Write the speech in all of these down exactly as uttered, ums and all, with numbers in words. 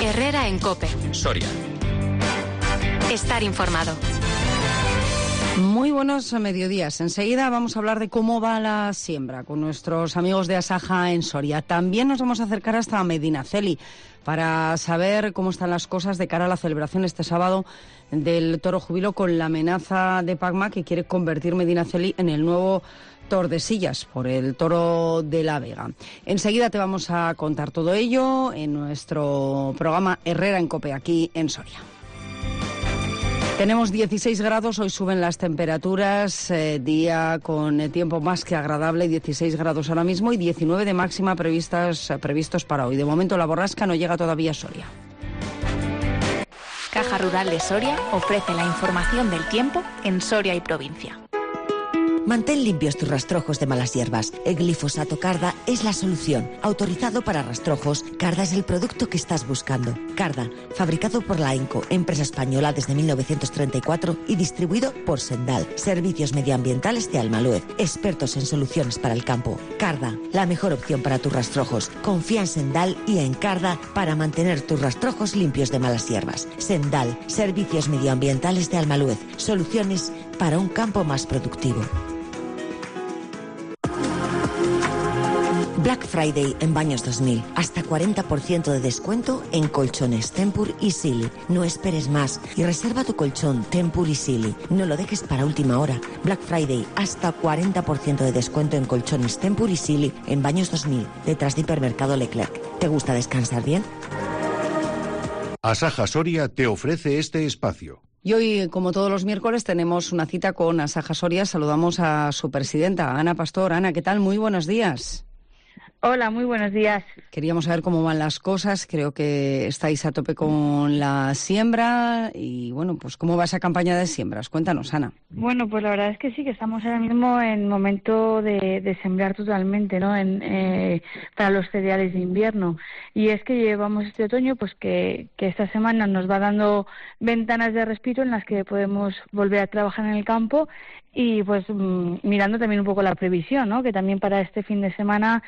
Herrera en COPE. Soria. Estar informado. Muy buenos mediodías. Enseguida vamos a hablar de cómo va la siembra con nuestros amigos de Asaja en Soria. También nos vamos a acercar hasta Medinaceli para saber cómo están las cosas de cara a la celebración este sábado del Toro Júbilo, con la amenaza de Pacma, que quiere convertir Medinaceli en el nuevo Tordesillas por el Toro de la Vega. Enseguida te vamos a contar todo ello en nuestro programa Herrera en COPE aquí en Soria. Tenemos dieciséis grados, hoy suben las temperaturas, eh, día con eh, tiempo más que agradable, dieciséis grados ahora mismo y diecinueve de máxima previstas, eh, previstos para hoy. De momento la borrasca no llega todavía a Soria. Caja Rural de Soria ofrece la información del tiempo en Soria y provincia. Mantén limpios tus rastrojos de malas hierbas. El glifosato Carda es la solución. Autorizado para rastrojos, Carda es el producto que estás buscando. Carda, fabricado por la ENCO, empresa española desde mil novecientos treinta y cuatro y distribuido por Sendal, Servicios Medioambientales de Almaluez, expertos en soluciones para el campo. Carda, la mejor opción para tus rastrojos. Confía en Sendal y en Carda para mantener tus rastrojos limpios de malas hierbas. Sendal, Servicios Medioambientales de Almaluez, soluciones para un campo más productivo. Black Friday en Baños dos mil. Hasta cuarenta por ciento de descuento en colchones Tempur y Silly. No esperes más y reserva tu colchón Tempur y Silly. No lo dejes para última hora. Black Friday, hasta cuarenta por ciento de descuento en colchones Tempur y Silly en Baños dos mil, detrás de Hipermercado Leclerc. ¿Te gusta descansar bien? Asaja Soria te ofrece este espacio. Y hoy, como todos los miércoles, tenemos una cita con Asaja Soria. Saludamos a su presidenta, Ana Pastor. Ana, ¿qué tal? Muy buenos días. Hola, muy buenos días. Queríamos saber cómo van las cosas. Creo que estáis a tope con la siembra y, bueno, pues ¿cómo va esa campaña de siembras? Cuéntanos, Ana. Bueno, pues la verdad es que sí, que estamos ahora mismo en momento de, de sembrar totalmente, ¿no? En, eh, para los cereales de invierno. Y es que llevamos este otoño, pues que, que esta semana nos va dando ventanas de respiro en las que podemos volver a trabajar en el campo y, pues, mmm, mirando también un poco la previsión, ¿no? Que también para este fin de semana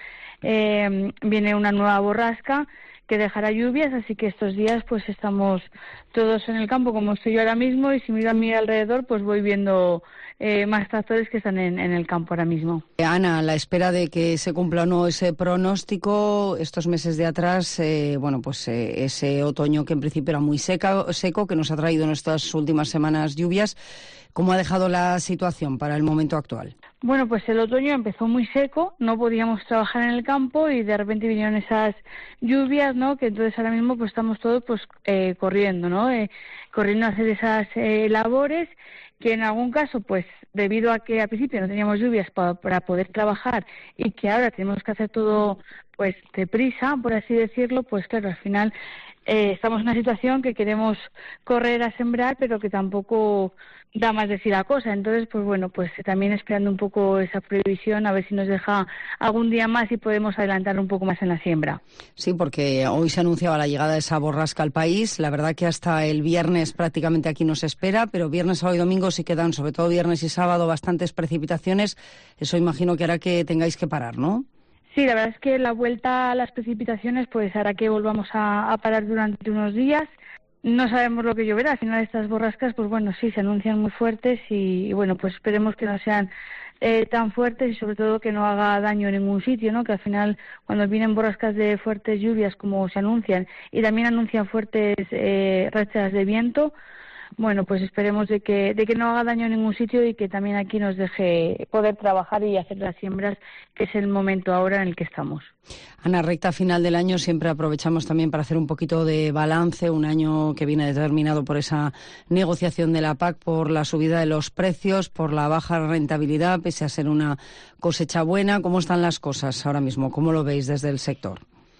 Eh, viene una nueva borrasca que dejará lluvias, así que estos días pues estamos todos en el campo como estoy yo ahora mismo, y si miro a mi alrededor pues voy viendo eh, más tractores que están en, en el campo ahora mismo. Ana, a la espera de que se cumpla o no ese pronóstico, estos meses de atrás, eh, bueno, pues eh, ese otoño que en principio era muy seca, seco, que nos ha traído en estas últimas semanas lluvias, ¿cómo ha dejado la situación para el momento actual? Bueno, pues el otoño empezó muy seco, no podíamos trabajar en el campo y de repente vinieron esas lluvias, ¿no? Que entonces ahora mismo pues estamos todos pues eh, corriendo, ¿no? Eh, corriendo a hacer esas eh, labores que en algún caso, pues debido a que al principio no teníamos lluvias pa, para poder trabajar y que ahora tenemos que hacer todo pues deprisa, por así decirlo, pues claro, al final eh, estamos en una situación que queremos correr a sembrar, pero que tampoco da más de sí la cosa. Entonces, pues bueno, pues también esperando un poco esa previsión, a ver si nos deja algún día más y podemos adelantar un poco más en la siembra. Sí, porque hoy se anunciaba la llegada de esa borrasca al país. La verdad que hasta el viernes prácticamente aquí nos espera, pero viernes, sábado y domingo sí quedan, sobre todo viernes y sábado, bastantes precipitaciones. Eso imagino que hará que tengáis que parar, ¿no? Sí, la verdad es que la vuelta a las precipitaciones pues hará que volvamos a, a parar durante unos días. No sabemos lo que lloverá. Al final estas borrascas, pues bueno, sí, se anuncian muy fuertes y, y bueno, pues esperemos que no sean eh, tan fuertes y sobre todo que no haga daño en ningún sitio, ¿no? Que al final cuando vienen borrascas de fuertes lluvias como se anuncian y también anuncian fuertes eh, rachas de viento, bueno, pues esperemos de que de que no haga daño en ningún sitio y que también aquí nos deje poder trabajar y hacer las siembras, que es el momento ahora en el que estamos. Ana, recta final del año siempre aprovechamos también para hacer un poquito de balance, un año que viene determinado por esa negociación de la P A C, por la subida de los precios, por la baja rentabilidad, pese a ser una cosecha buena. ¿Cómo están las cosas ahora mismo? ¿Cómo lo veis desde el sector?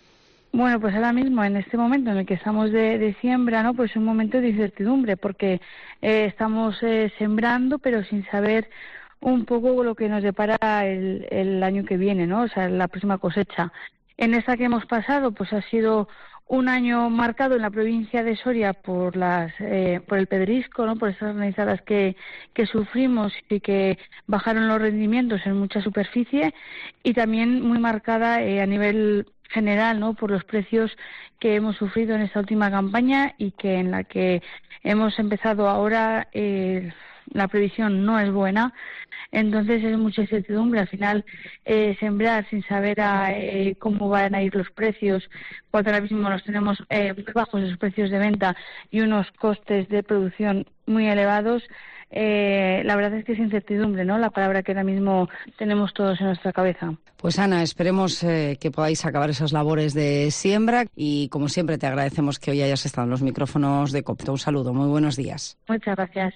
Bueno, pues ahora mismo, en este momento en el que estamos de, de siembra, ¿no? Pues es un momento de incertidumbre, porque eh, estamos eh, sembrando, pero sin saber un poco lo que nos depara el, el año que viene, ¿no? O sea, la próxima cosecha. En esta que hemos pasado, pues ha sido un año marcado en la provincia de Soria por las eh, por el pedrisco, ¿no? Por esas granizadas que, que sufrimos y que bajaron los rendimientos en mucha superficie, y también muy marcada eh, a nivel general, ¿no? Por los precios que hemos sufrido en esta última campaña y que en la que hemos empezado ahora, eh, la previsión no es buena. Entonces es mucha incertidumbre. Al final, eh, sembrar sin saber a, eh, cómo van a ir los precios, cuando ahora mismo los tenemos eh, bajos esos precios de venta y unos costes de producción muy elevados, eh, la verdad es que es incertidumbre, ¿no? La palabra que ahora mismo tenemos todos en nuestra cabeza. Pues Ana, esperemos eh, que podáis acabar esas labores de siembra y como siempre te agradecemos que hoy hayas estado en los micrófonos de COPE. Un saludo, muy buenos días. Muchas gracias.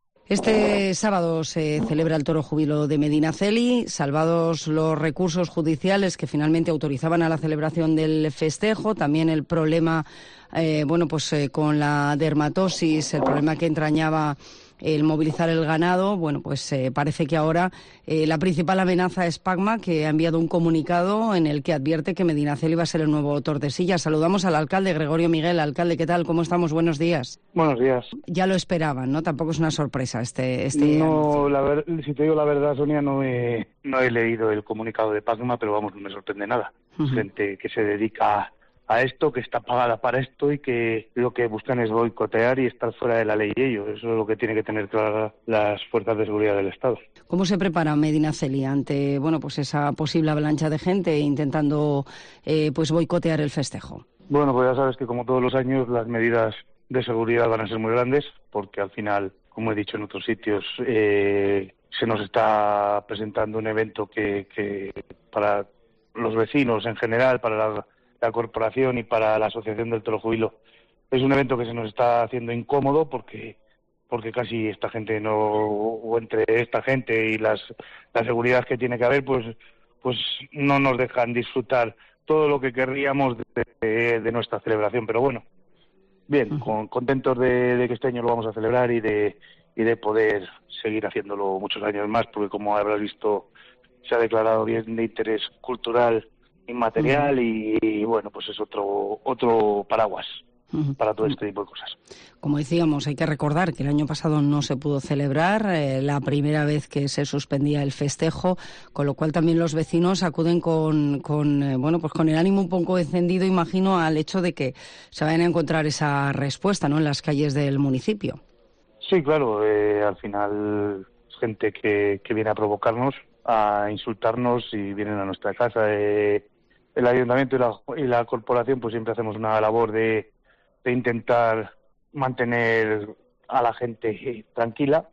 Este sábado se celebra el Toro Júbilo de Medinaceli, salvados los recursos judiciales que finalmente autorizaban a la celebración del festejo, también el problema, eh, bueno, pues eh, con la dermatosis, el problema que entrañaba el movilizar el ganado. Bueno, pues eh, parece que ahora eh, la principal amenaza es Pacma, que ha enviado un comunicado en el que advierte que Medinaceli va a ser el nuevo Tordesillas. Saludamos al alcalde Gregorio Miguel. Alcalde, ¿qué tal? ¿Cómo estamos? Buenos días. Buenos días. Ya lo esperaban, ¿no? Tampoco es una sorpresa este... este no, la ver, si te digo la verdad, Sonia, no he, no he leído el comunicado de Pacma, pero vamos, no me sorprende nada. Uh-huh. Gente que se dedica a esto, que está pagada para esto y que lo que buscan es boicotear y estar fuera de la ley ellos. Eso es lo que tiene que tener claras las fuerzas de seguridad del Estado. ¿Cómo se prepara Medinaceli ante, bueno, pues esa posible avalancha de gente intentando eh, pues boicotear el festejo? Bueno, pues ya sabes que como todos los años las medidas de seguridad van a ser muy grandes, porque al final, como he dicho en otros sitios, eh, se nos está presentando un evento que, que para los vecinos en general, para la la corporación y para la Asociación del Toro Júbilo es un evento que se nos está haciendo incómodo porque porque casi esta gente no, o entre esta gente y las la seguridad que tiene que haber, pues pues no nos dejan disfrutar todo lo que querríamos de, de, de nuestra celebración. Pero bueno, bien, con, contentos de, de que este año lo vamos a celebrar y de y de poder seguir haciéndolo muchos años más, porque como habrás visto se ha declarado bien de interés cultural inmaterial y, y bueno, pues es otro otro paraguas uh-huh. para todo este tipo de cosas. Como decíamos, hay que recordar que el año pasado no se pudo celebrar, eh, la primera vez que se suspendía el festejo, con lo cual también los vecinos acuden con, con eh, bueno, pues con el ánimo un poco encendido, imagino, al hecho de que se vayan a encontrar esa respuesta, ¿no?, en las calles del municipio. Sí, claro, eh, al final es gente que, que viene a provocarnos, a insultarnos y vienen a nuestra casa. Eh, el ayuntamiento y la, y la corporación pues siempre hacemos una labor de, de intentar mantener a la gente tranquila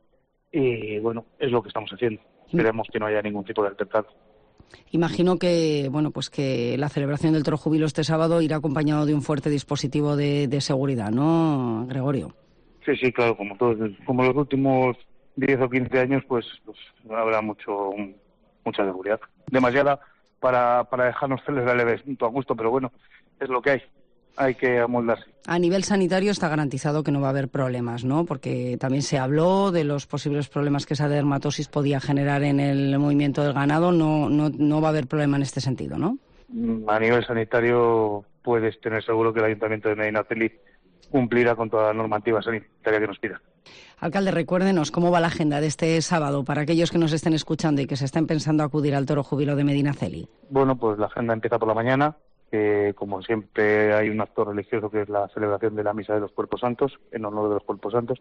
y bueno, es lo que estamos haciendo. Esperemos que no haya ningún tipo de altercado. Imagino que bueno, pues que la celebración del Toro Júbilo este sábado irá acompañado de un fuerte dispositivo de, de seguridad, ¿no, Gregorio? Sí, sí, claro, como todos, como los últimos diez o quince años, pues, pues habrá mucho mucha seguridad. Demasiada para, para dejarnos celebrar el evento a gusto, pero bueno, es lo que hay. Hay que amoldarse. A nivel sanitario está garantizado que no va a haber problemas, ¿no? Porque también se habló de los posibles problemas que esa dermatosis podía generar en el movimiento del ganado. No, no, no va a haber problema en este sentido, ¿no? A nivel sanitario puedes tener seguro que el Ayuntamiento de Medinaceli cumplirá con toda la normativa sanitaria que nos pida. Alcalde, recuérdenos cómo va la agenda de este sábado para aquellos que nos estén escuchando y que se estén pensando acudir al Toro Júbilo de Medinaceli. Bueno, pues la agenda empieza por la mañana. Eh, como siempre hay un acto religioso que es la celebración de la Misa de los Cuerpos Santos, en honor de los Cuerpos Santos.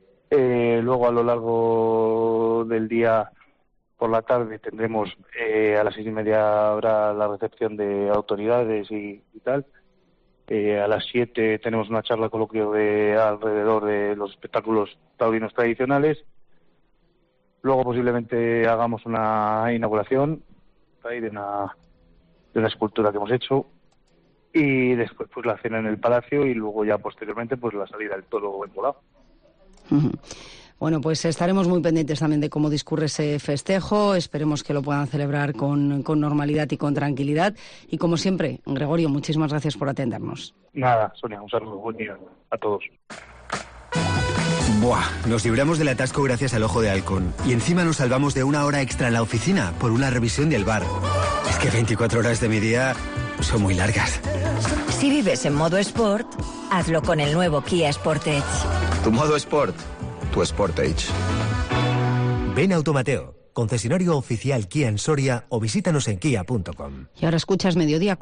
Eh, luego a lo largo del día, por la tarde, tendremos eh, a las seis y media habrá la recepción de autoridades y, y tal. Eh, a las siete tenemos una charla coloquio de alrededor de los espectáculos taurinos tradicionales. Luego posiblemente hagamos una inauguración ahí de una de una escultura que hemos hecho y después pues la cena en el palacio y luego ya posteriormente pues la salida del toro envolado. Uh-huh. Bueno, pues estaremos muy pendientes también de cómo discurre ese festejo. Esperemos que lo puedan celebrar con, con normalidad y con tranquilidad. Y como siempre, Gregorio, muchísimas gracias por atendernos. Nada, Sonia, un saludo, buen día a todos. Buah, nos libramos del atasco gracias al Ojo de Halcón. Y encima nos salvamos de una hora extra en la oficina por una revisión del bar. Es que veinticuatro horas de mi día son muy largas. Si vives en modo Sport, hazlo con el nuevo Kia Sportage. Tu modo Sport, tu Sportage. Ven a Automateo, concesionario oficial Kia en Soria o visítanos en kia punto com. Y ahora escuchas Mediodía.